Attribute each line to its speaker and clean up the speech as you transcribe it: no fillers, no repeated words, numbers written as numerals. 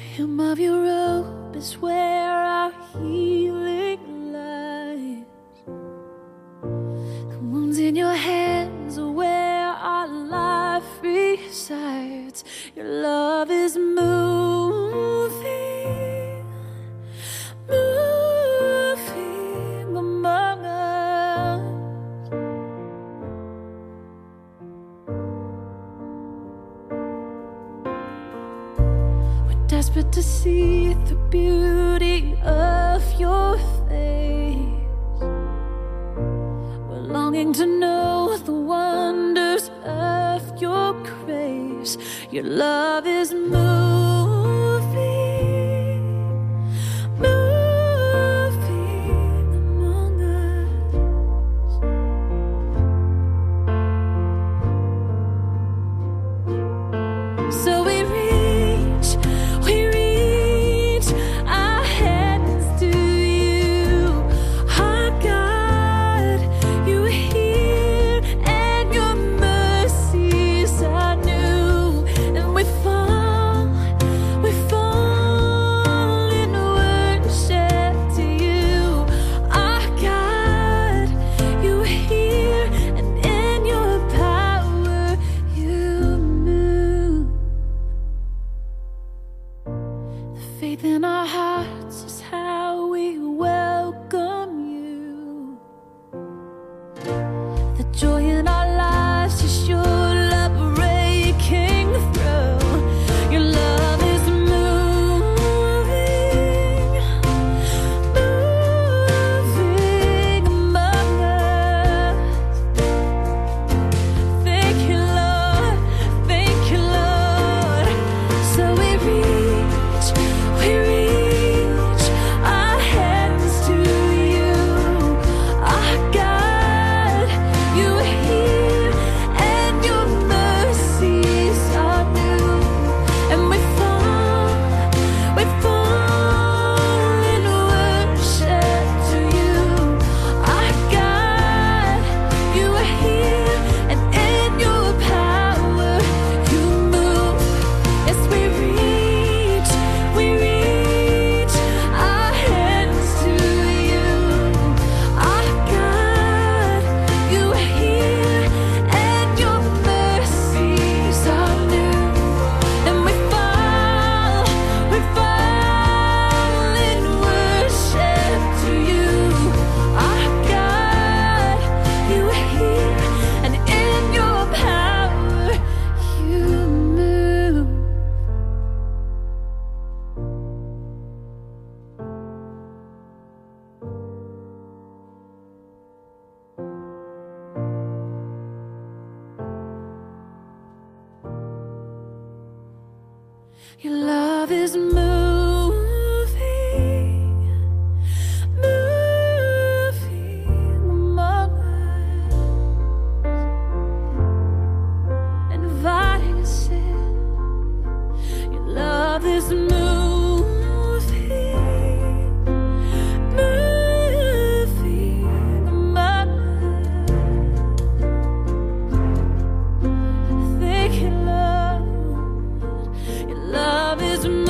Speaker 1: hem of your robe is where our healing lies. The wounds in your hands are where our life resides. Your love is moving, moving among us. We're desperate to see the beauty of your face. We're longing to know the wonders of your grace. Your love is moving, moving among us. So we reach our hands to you, our God. You hear, and your mercies are new, and we fall in worship to you, our God. You hear, and in your power you move. The faith in our hearts is how we welcome you. The joy in our lives is your love breaking through. Your love is moving, moving among us. Thank you, Lord. Thank you, Lord. So we reach our hands to you, our God. You hear, and your mercies are new, and we fall in worship to you, our God. You are here, and in your power you move. Yes, we reach our hands to you, our God. You are here, and your mercies are new, and we fall in worship to you, our God. You are here, and in your power you move. Your love is moving, moving among us, inviting us in. Your love is moving, moving among us. Thank you, Lord. Your love is moving.